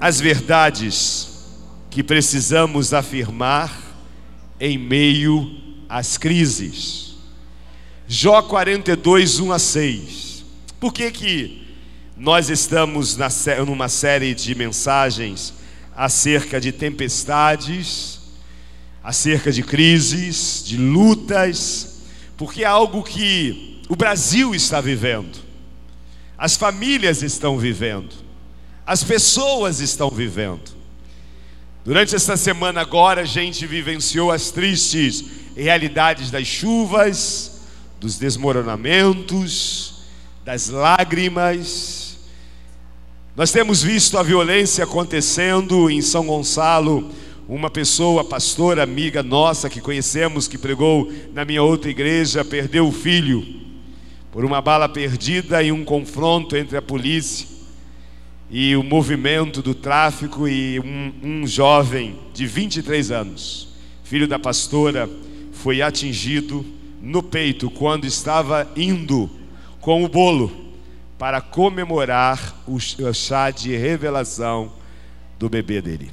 as verdades que precisamos afirmar em meio às crises. Jó 42, 1 a 6. Por que nós estamos numa série de mensagens acerca de tempestades, acerca de crises, de lutas? Porque é algo que o Brasil está vivendo, as famílias estão vivendo, as pessoas estão vivendo. Durante esta semana agora a gente vivenciou as tristes realidades das chuvas, dos desmoronamentos, das lágrimas. Nós temos visto a violência acontecendo em São Gonçalo. Uma pessoa, pastora, amiga nossa que conhecemos, que pregou na minha outra igreja, perdeu o filho por uma bala perdida em um confronto entre a polícia e o movimento do tráfico, e um jovem de 23 anos, filho da pastora, foi atingido no peito quando estava indo com o bolo para comemorar o chá de revelação do bebê dele.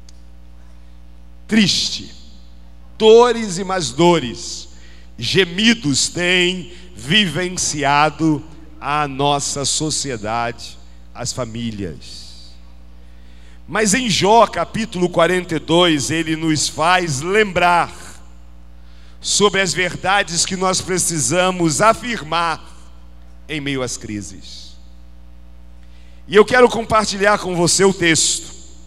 Triste, dores e mais dores, gemidos têm vivenciado a nossa sociedade, as famílias. Mas em Jó capítulo 42, ele nos faz lembrar sobre as verdades que nós precisamos afirmar em meio às crises. E eu quero compartilhar com você o texto.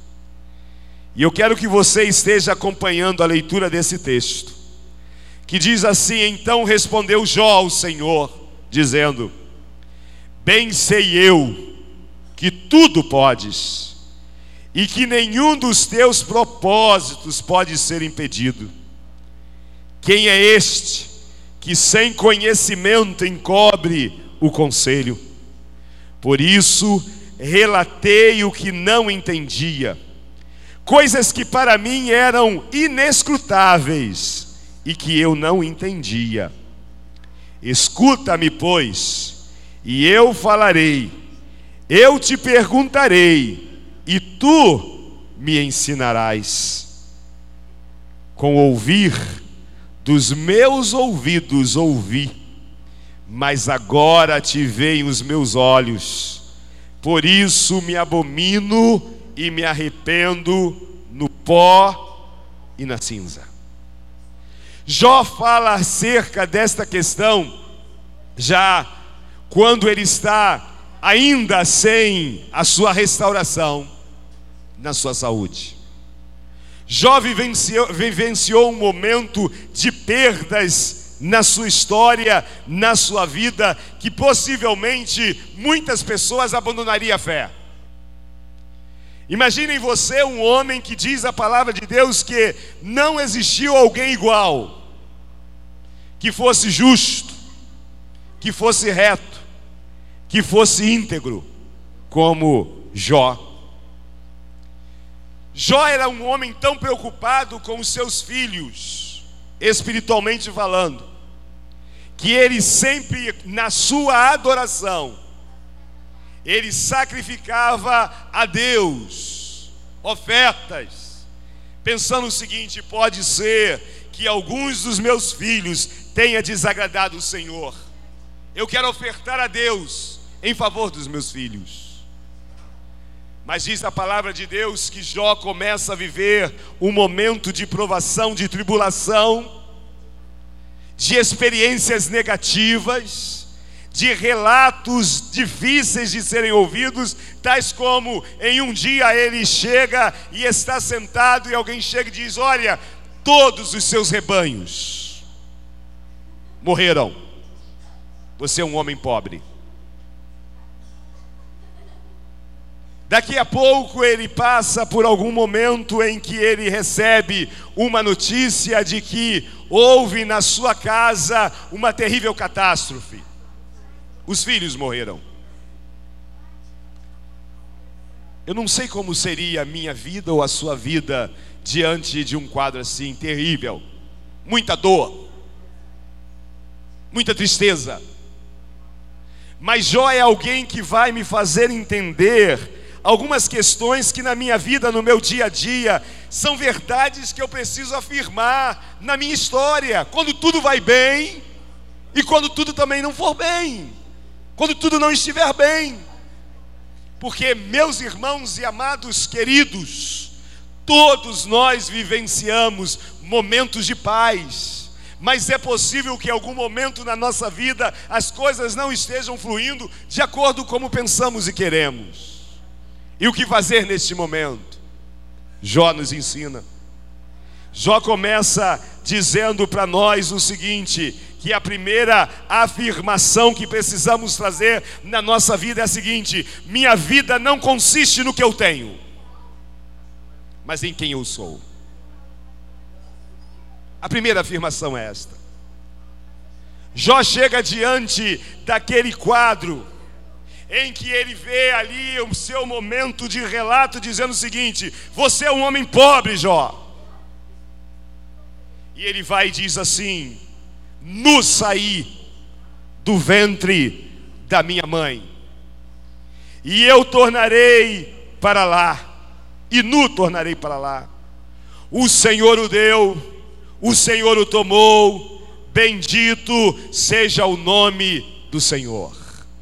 E eu quero que você esteja acompanhando a leitura desse texto, que diz assim: então respondeu Jó ao Senhor, dizendo: bem sei eu que tudo podes, e que nenhum dos teus propósitos pode ser impedido. Quem é este que sem conhecimento encobre o conselho? Por isso relatei o que não entendia, coisas que para mim eram inescrutáveis e que eu não entendia. Escuta-me, pois, e eu falarei. Eu te perguntarei, e tu me ensinarás. Com ouvir dos meus ouvidos ouvi, mas agora te veem os meus olhos. Por isso me abomino e me arrependo no pó e na cinza. Jó fala acerca desta questão já quando ele está ainda sem a sua restauração na sua saúde. Jó vivenciou um momento de perdas na sua história, na sua vida, que possivelmente muitas pessoas abandonariam a fé. Imaginem você um homem que diz a palavra de Deus que não existiu alguém igual, que fosse justo, que fosse reto, que fosse íntegro como Jó. Jó era um homem tão preocupado com os seus filhos, espiritualmente falando, que ele sempre, na sua adoração, ele sacrificava a Deus ofertas, pensando o seguinte: pode ser que alguns dos meus filhos tenha desagradado o Senhor, eu quero ofertar a Deus em favor dos meus filhos. Mas diz a palavra de Deus que Jó começa a viver um momento de provação, de tribulação, de experiências negativas, de relatos difíceis de serem ouvidos, tais como em um dia ele chega e está sentado e alguém chega e diz: olha, todos os seus rebanhos morreram, você é um homem pobre. Daqui a pouco ele passa por algum momento em que ele recebe uma notícia de que houve na sua casa uma terrível catástrofe. Os filhos morreram. Eu não sei como seria a minha vida ou a sua vida diante de um quadro assim terrível. Muita dor, muita tristeza. Mas Jó é alguém que vai me fazer entender algumas questões que na minha vida, no meu dia a dia, são verdades que eu preciso afirmar na minha história, quando tudo vai bem e quando tudo também não for bem, quando tudo não estiver bem. Porque, meus irmãos e amados queridos, todos nós vivenciamos momentos de paz, mas é possível que em algum momento na nossa vida as coisas não estejam fluindo de acordo com como pensamos e queremos. E o que fazer neste momento? Jó nos ensina. Jó começa dizendo para nós o seguinte, que a primeira afirmação que precisamos trazer na nossa vida é a seguinte: minha vida não consiste no que eu tenho, mas em quem eu sou. A primeira afirmação é esta. Jó chega diante daquele quadro em que ele vê ali o seu momento de relato, dizendo o seguinte: você é um homem pobre, Jó. E ele vai e diz assim: nu saí do ventre da minha mãe, e eu tornarei para lá, e nu tornarei para lá. O Senhor o deu, o Senhor o tomou, bendito seja o nome do Senhor.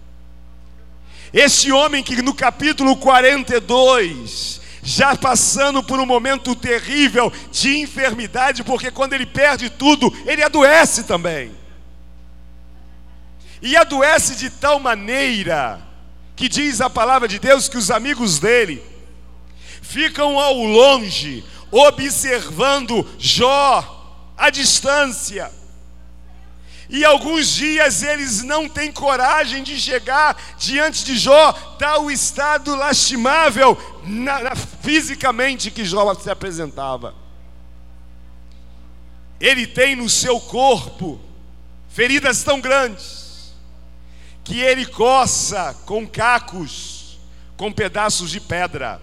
Este homem que no capítulo 42, já passando por um momento terrível de enfermidade, porque quando ele perde tudo, ele adoece também. E adoece de tal maneira, que diz a palavra de Deus, que os amigos dele ficam ao longe, observando Jó à distância. E alguns dias eles não têm coragem de chegar diante de Jó, tal estado lastimável fisicamente que Jó se apresentava. Ele tem no seu corpo feridas tão grandes que ele coça com cacos, com pedaços de pedra.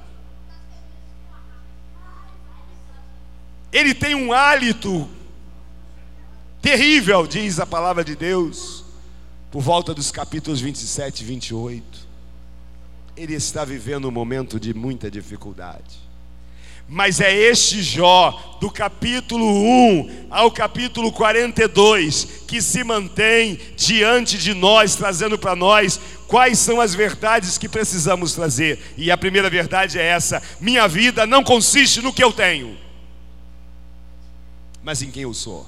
Ele tem um hálito terrível, diz a palavra de Deus, por volta dos capítulos 27 e 28. Ele está vivendo um momento de muita dificuldade. Mas é este Jó, do capítulo 1 ao capítulo 42, que se mantém diante de nós, trazendo para nós quais são as verdades que precisamos trazer. E a primeira verdade é essa: minha vida não consiste no que eu tenho, mas em quem eu sou.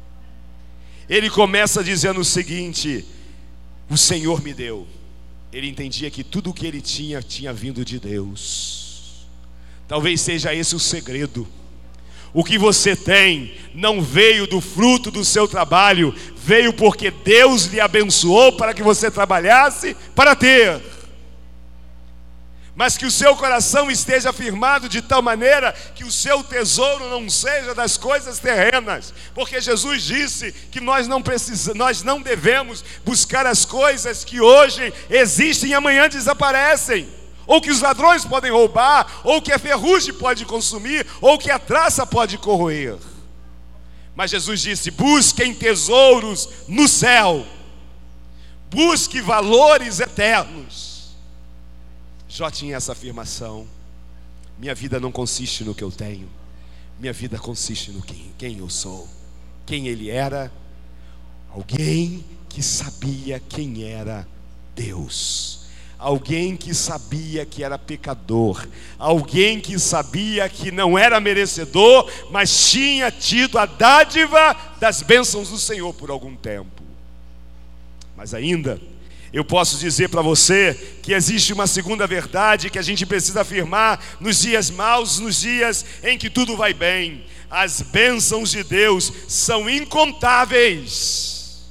Ele começa dizendo o seguinte: o Senhor me deu. Ele entendia que tudo o que ele tinha vindo de Deus. Talvez seja esse o segredo. O que você tem não veio do fruto do seu trabalho, veio porque Deus lhe abençoou para que você trabalhasse para ter. Mas que o seu coração esteja firmado de tal maneira que o seu tesouro não seja das coisas terrenas, porque Jesus disse que nós não devemos buscar as coisas que hoje existem e amanhã desaparecem, ou que os ladrões podem roubar, ou que a ferrugem pode consumir, ou que a traça pode corroer. Mas Jesus disse: busquem tesouros no céu, busque valores eternos. Jó tinha essa afirmação: minha vida não consiste no que eu tenho, minha vida consiste no quem eu sou. Quem ele era? Alguém que sabia quem era Deus, alguém que sabia que era pecador, alguém que sabia que não era merecedor, mas tinha tido a dádiva das bênçãos do Senhor por algum tempo. Mas ainda eu posso dizer para você que existe uma segunda verdade que a gente precisa afirmar nos dias maus, nos dias em que tudo vai bem. As bênçãos de Deus são incontáveis,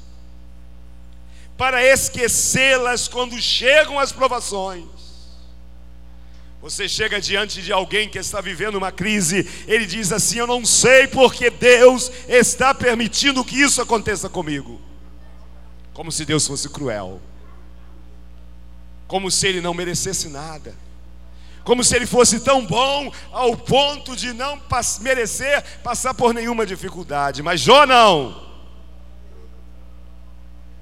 para esquecê-las quando chegam as provações. Você chega diante de alguém que está vivendo uma crise, ele diz assim: eu não sei porque Deus está permitindo que isso aconteça comigo. Como se Deus fosse cruel, como se ele não merecesse nada, como se ele fosse tão bom ao ponto de não merecer passar por nenhuma dificuldade. Mas Jó não.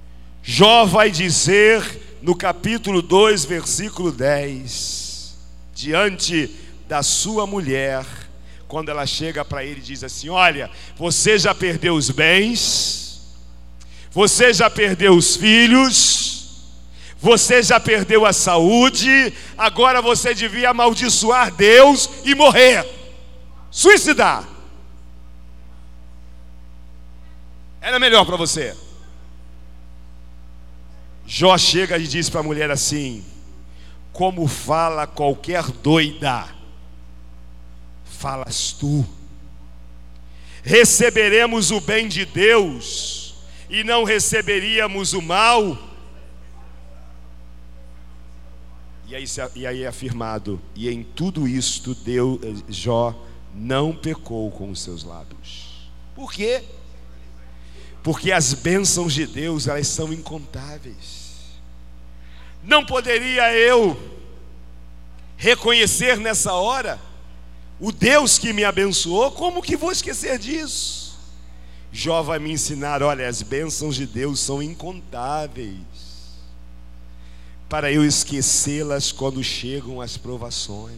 Jó vai dizer no capítulo 2, versículo 10, diante da sua mulher, quando ela chega para ele e diz assim: olha, você já perdeu os bens, você já perdeu os filhos, você já perdeu a saúde, agora você devia amaldiçoar Deus e morrer, suicidar. Era melhor para você. Jó chega e diz para a mulher assim: como fala qualquer doida, falas tu. Receberemos o bem de Deus e não receberíamos o mal? E aí é afirmado: e em tudo isto Jó não pecou com os seus lábios. Por quê? Porque as bênçãos de Deus, elas são incontáveis. Não poderia eu reconhecer nessa hora o Deus que me abençoou? Como que vou esquecer disso? Jó vai me ensinar: olha, as bênçãos de Deus são incontáveis, para eu esquecê-las quando chegam as provações.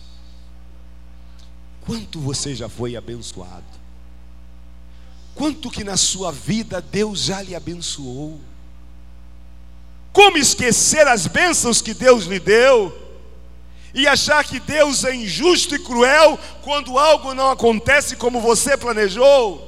Quanto você já foi abençoado? Quanto que na sua vida Deus já lhe abençoou? Como esquecer as bênçãos que Deus lhe deu e achar que Deus é injusto e cruel quando algo não acontece como você planejou?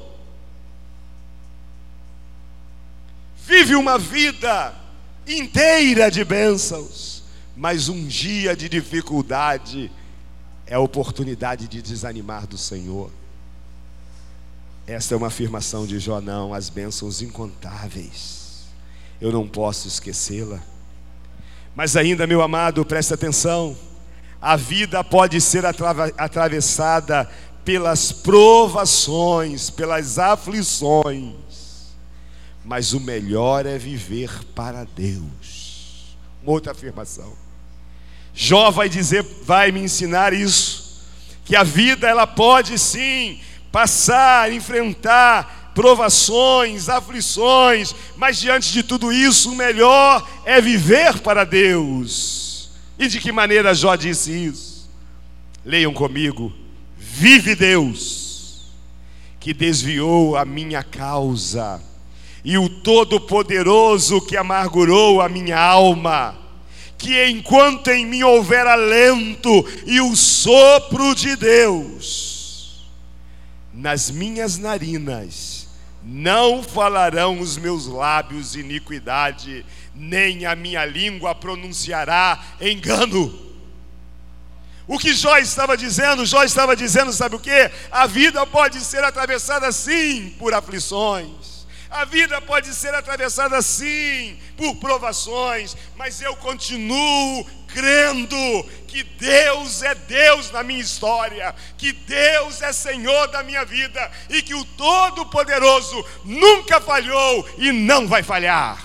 Vive uma vida inteira de bênçãos, mas um dia de dificuldade é a oportunidade de desanimar do Senhor. Esta é uma afirmação de Jó: não, as bênçãos incontáveis, eu não posso esquecê-la. Mas ainda, meu amado, presta atenção: a vida pode ser atravessada pelas provações, pelas aflições, mas o melhor é viver para Deus. Uma outra afirmação. Jó vai me ensinar isso, que a vida ela pode sim passar, enfrentar provações, aflições, mas diante de tudo isso, o melhor é viver para Deus. E de que maneira Jó disse isso? Leiam comigo: vive Deus, que desviou a minha causa, e o Todo-Poderoso que amargurou a minha alma, que enquanto em mim houver alento e o sopro de Deus, nas minhas narinas não falarão os meus lábios iniquidade, nem a minha língua pronunciará engano. O que Jó estava dizendo? Jó estava dizendo, sabe o quê? A vida pode ser atravessada sim por aflições, a vida pode ser atravessada sim por provações, mas eu continuo crendo que Deus é Deus na minha história, que Deus é Senhor da minha vida, e que o Todo-Poderoso nunca falhou e não vai falhar.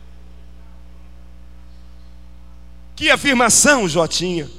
Que afirmação Jó tinha: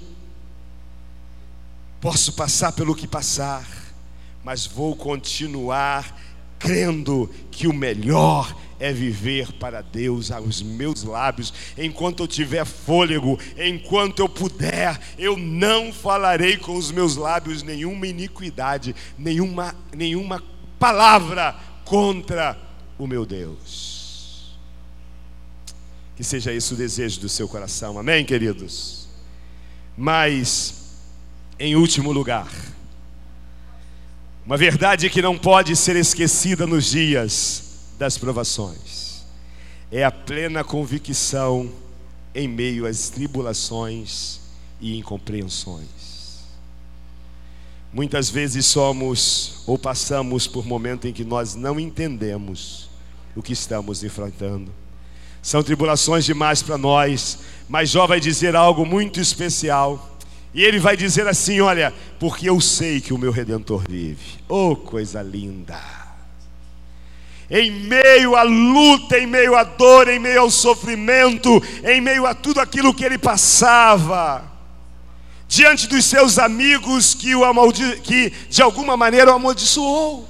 posso passar pelo que passar, mas vou continuar crendo que o melhor é viver para Deus. Aos meus lábios, enquanto eu tiver fôlego, enquanto eu puder, eu não falarei com os meus lábios nenhuma iniquidade, nenhuma palavra contra o meu Deus. Que seja esse o desejo do seu coração, amém, queridos? Mas, em último lugar, uma verdade que não pode ser esquecida nos dias das provações é a plena convicção em meio às tribulações e incompreensões. Muitas vezes somos ou passamos por momentos em que nós não entendemos o que estamos enfrentando. São tribulações demais para nós, mas Jó vai dizer algo muito especial. E ele vai dizer assim: olha, porque eu sei que o meu Redentor vive. Oh, coisa linda! Em meio à luta, em meio à dor, em meio ao sofrimento, em meio a tudo aquilo que ele passava, diante dos seus amigos que de alguma maneira o amaldiçoou.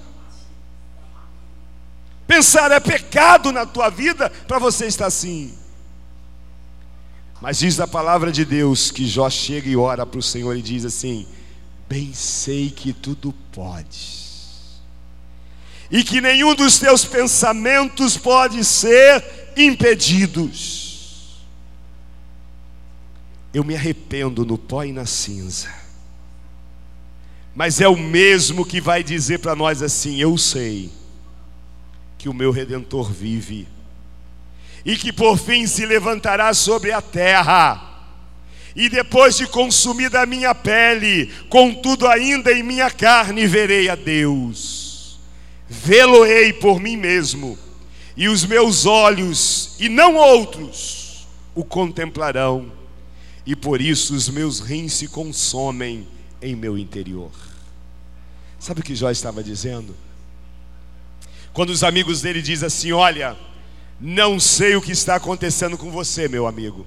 Pensar é pecado na tua vida para você estar assim. Mas diz a palavra de Deus que Jó chega e ora para o Senhor e diz assim: bem sei que tudo podes, e que nenhum dos teus pensamentos pode ser impedidos. Eu me arrependo no pó e na cinza, mas é o mesmo que vai dizer para nós assim: eu sei que o meu Redentor vive, e que por fim se levantará sobre a terra, e depois de consumida a minha pele, contudo ainda em minha carne verei a Deus. Vê-lo-ei por mim mesmo, e os meus olhos, e não outros, o contemplarão, e por isso os meus rins se consomem em meu interior. Sabe o que Jó estava dizendo? Quando os amigos dele dizem assim: olha, não sei o que está acontecendo com você, meu amigo.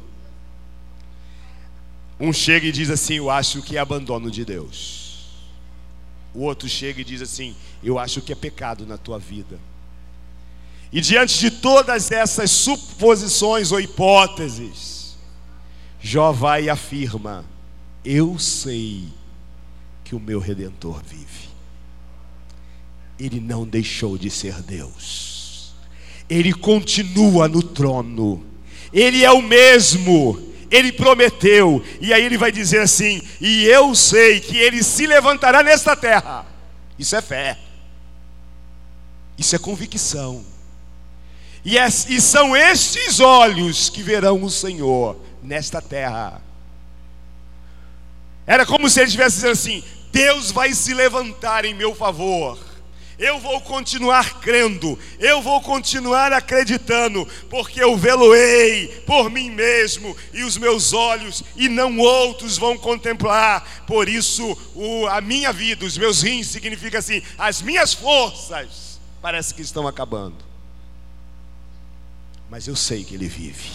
Um chega e diz assim: eu acho que é abandono de Deus. O outro chega e diz assim: eu acho que é pecado na tua vida. E diante de todas essas suposições ou hipóteses, Jó vai e afirma: eu sei que o meu Redentor vive. Ele não deixou de ser Deus, Ele continua no trono, Ele é o mesmo, Ele prometeu. E aí ele vai dizer assim: e eu sei que Ele se levantará nesta terra. Isso é fé, isso é convicção. E são estes olhos que verão o Senhor nesta terra. Era como se ele estivesse dizendo assim: Deus vai se levantar em meu favor. Eu vou continuar crendo, eu vou continuar acreditando, porque eu vê-lo-ei por mim mesmo, e os meus olhos, e não outros, vão contemplar. Por isso a minha vida, os meus rins, significa assim: as minhas forças parece que estão acabando, mas eu sei que Ele vive.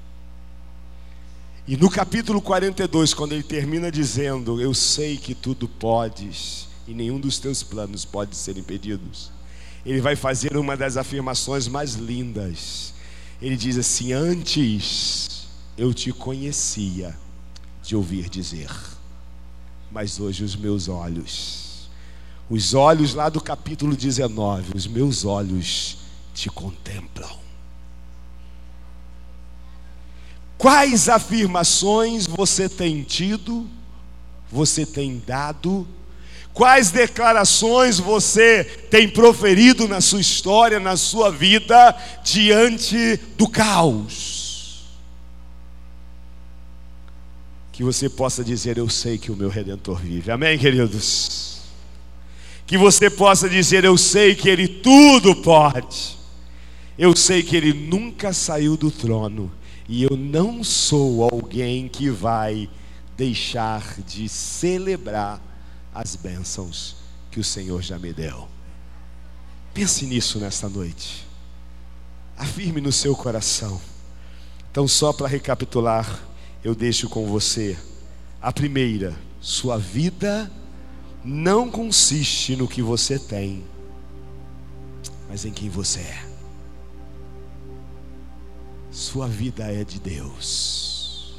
E no capítulo 42, quando ele termina dizendo: eu sei que tudo podes, e nenhum dos teus planos pode ser impedidos, ele vai fazer uma das afirmações mais lindas. Ele diz assim: antes eu te conhecia de ouvir dizer, mas hoje os meus olhos, os olhos lá do capítulo 19, os meus olhos te contemplam. Quais afirmações você tem tido, você tem dado? Quais declarações você tem proferido na sua história, na sua vida, diante do caos? Que você possa dizer: eu sei que o meu Redentor vive. Amém, queridos? Que você possa dizer: eu sei que Ele tudo pode. Eu sei que Ele nunca saiu do trono. E eu não sou alguém que vai deixar de celebrar as bênçãos que o Senhor já me deu. Pense nisso nesta noite. Afirme no seu coração. Então, só para recapitular, eu deixo com você a primeira: sua vida não consiste no que você tem, mas em quem você é. Sua vida é de Deus.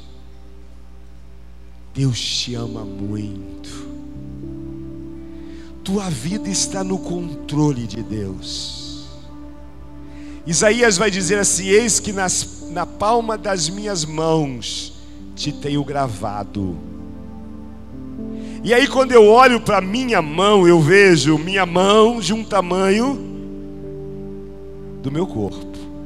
Deus te ama muito. Tua vida está no controle de Deus. Isaías vai dizer assim: eis que na palma das minhas mãos te tenho gravado. E aí, quando eu olho para minha mão, eu vejo minha mão de um tamanho do meu corpo.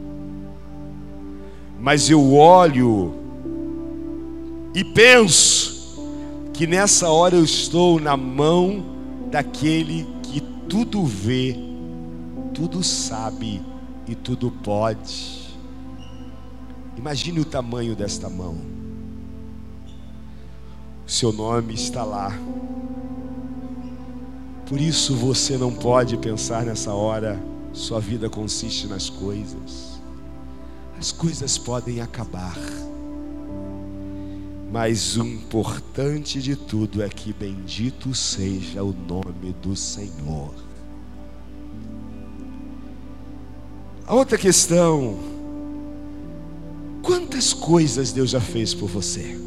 Mas eu olho e penso que nessa hora eu estou na mão daquele que tudo vê, tudo sabe e tudo pode. Imagine o tamanho desta mão. O seu nome está lá. Por isso você não pode pensar nessa hora: sua vida consiste nas coisas. As coisas podem acabar, mas o importante de tudo é que bendito seja o nome do Senhor. A outra questão: Quantas coisas Deus já fez por você?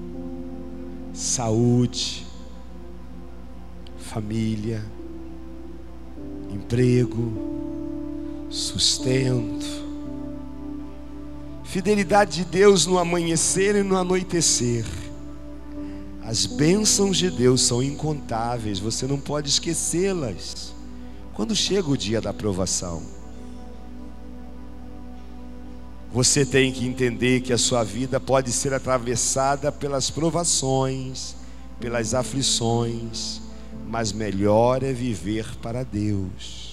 Saúde, família, emprego, sustento, fidelidade de Deus no amanhecer e no anoitecer. As bênçãos de Deus são incontáveis, você não pode esquecê-las quando chega o dia da provação. Você tem que entender que a sua vida pode ser atravessada pelas provações, pelas aflições, mas melhor é viver para Deus.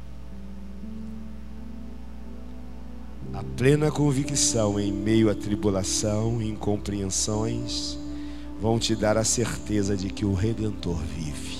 A plena convicção em meio à tribulação e incompreensões vão te dar a certeza de que o Redentor vive.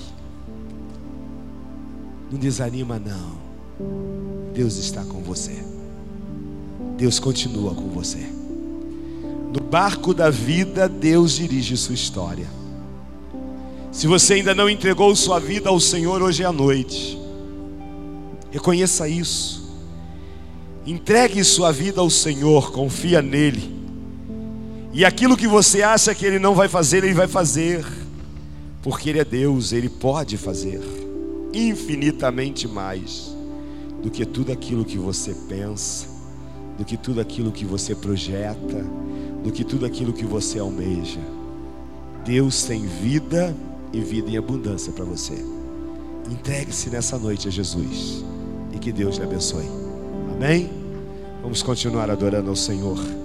Não desanima não. Deus está com você. Deus continua com você. No barco da vida, Deus dirige sua história. Se você ainda não entregou sua vida ao Senhor hoje à noite, reconheça isso. Entregue sua vida ao Senhor, confia nele. E aquilo que você acha que Ele não vai fazer, Ele vai fazer. Porque Ele é Deus, Ele pode fazer infinitamente mais do que tudo aquilo que você pensa, do que tudo aquilo que você projeta, do que tudo aquilo que você almeja. Deus tem vida e vida em abundância para você. Entregue-se nessa noite a Jesus e que Deus lhe abençoe. Amém? Vamos continuar adorando ao Senhor.